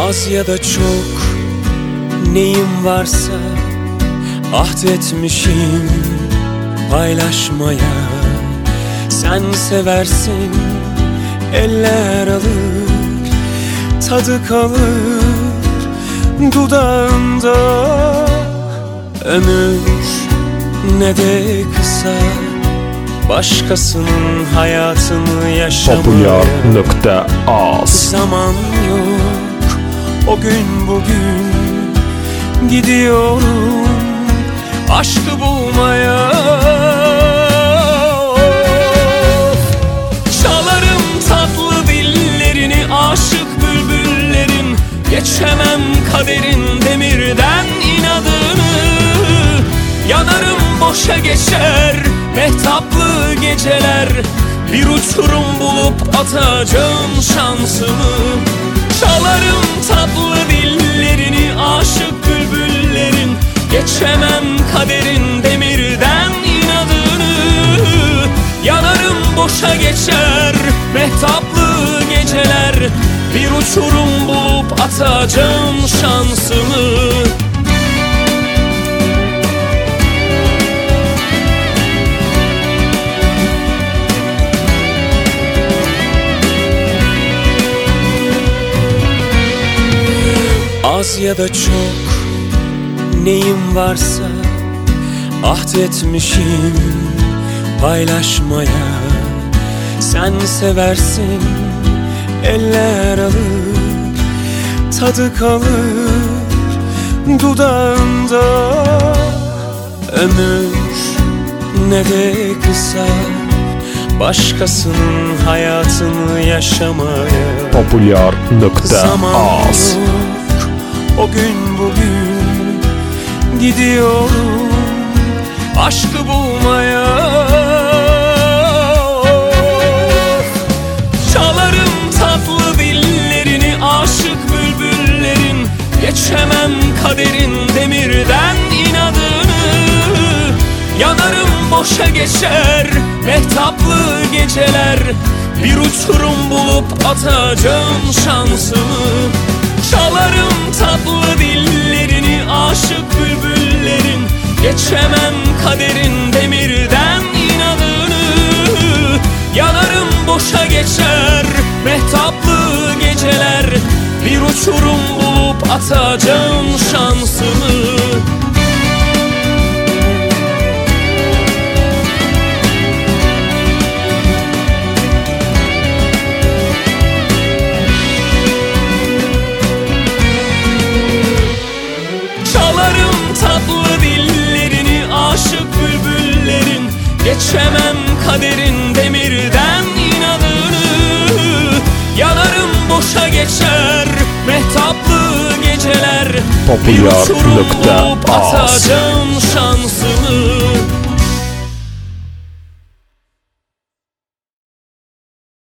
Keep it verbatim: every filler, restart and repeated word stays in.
Az ya da çok neyim varsa ahdetmişim paylaşmaya. Sen seversin, eller alır, tadı kalır dudağında. Ömür ne de kısa, başkasının hayatını yaşamaya. Popular nokta az. Zaman yok, o gün bugün gidiyorum aşkı bulmaya. Çalarım tatlı dillerini, aşık bülbüllerin. Geçemem kaderin demirden inadını. Yanarım boşa geçer mehtaplı geceler. Bir uçurum bulup atacağım şansımı. Çalarım tatlı dillerini, aşık bülbüllerin. Geçemem kaderin demirden inadını. Yanarım boşa geçer mehtaplı geceler. Bir uçurum bulup atacağım şansımı. Az ya da çok neyim varsa ahdetmişim paylaşmaya. Sen seversin, eller alır, tadı kalır dudağında. Ömür ne de kısa, başkasının hayatını yaşamaya. Popular nokta Zaman az. yok, o gün bugün gidiyorum aşkı bulmaya. Çalarım tatlı dillerini, aşık bülbüllerin. Geçemem kaderin demirden inadını. Yanarım boşa geçer mehtaplı geceler. Bir uçurum bulup atacağım şansımı. Çalarım tatlı dillerini, aşık bülbüllerin. Geçemem kaderin demirden inadını. Yanarım boşa geçer mehtaplı geceler. Bir uçurum bulup atacağım şansımı. Tatlı dillerini, aşık bülbüllerin. Geçemem kaderin demirden inadını. Yanarım boşa geçer mehtaplı geceler. Popular Bir uçurum nokta bulup az. atacağım şans.